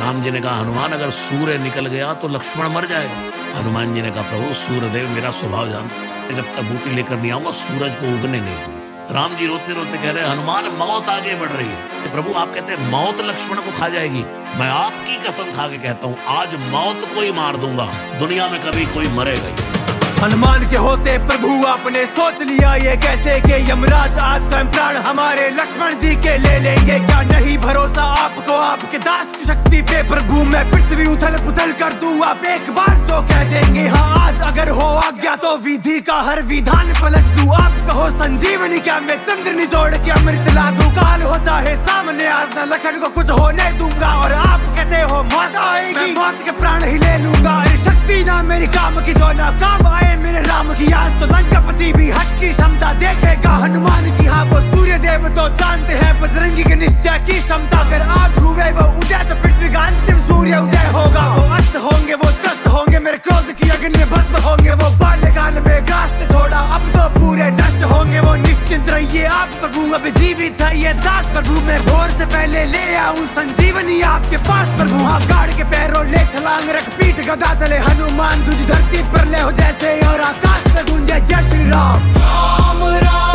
राम जी ने कहा हनुमान अगर सूर्य निकल गया तो लक्ष्मण मर जाएगा। हनुमान जी ने कहा प्रभु सूर्यदेव मेरा स्वभाव जानते हैं, जब तक बूटी लेकर नहीं आऊंगा सूरज को उगने नहीं दूंगा। राम जी रोते रोते कह रहे हनुमान मौत आगे बढ़ रही है। प्रभु आप कहते हैं मौत लक्ष्मण को खा जाएगी, मैं आपकी कसम खा के कहता हूँ आज मौत को ही मार दूंगा, दुनिया में कभी कोई मरेगा ही। हनुमान के होते प्रभु आपने सोच लिया ये कैसे कि यमराज आज स्वयं प्राण हमारे लक्ष्मण जी के ले लेंगे। क्या नहीं भरोसा आपको आपके दास की शक्ति पे प्रभु, मैं पृथ्वी उथल पुथल कर दूं आप एक बार तो कह देंगे हाँ आज अगर हो आज्ञा तो विधि का हर विधान पलट दूं। आप कहो संजीवनी क्या मैं चंद्र निचोड़ के अमृत ला दूं। काल हो चाहे सामने आज न लखन को कुछ होने दूंगा, और आप कहते हो मौत आएगी मैं मौत के प्राण ही ले लूंगा। शक्ति ना मेरी काम की जो ना काम आए मेरे राम की, आज तो लंकापति भी हट की क्षमता देखेगा हनुमान की। हाँ वो सूर्य देव तो जानते हैं बजरंगी के निश्चय की क्षमता, अगर आज हुए वो उदय तो पृथ्वी का अंतिम सूर्य उदय होगा। वो अस्त होंगे वो त्रस्त होंगे मेरे क्रोध की अग्नि में भस्म होंगे, वो बाल्यकाल में घास छोड़ा अब तो पूरे नष्ट होंगे। वो निश्चिंत रहिए आप प्रभु अब जीवित है ये दास प्रभु, मैं भोर से पहले ले आऊं संजीवनी आपके पास प्रभु। हाँ गाड़ के पैरों ले छलांग रख पीठ गदा चले हनुमान, तुझ धरती पर ले हो जैसे और आकाश में गूंजे जय श्री राम।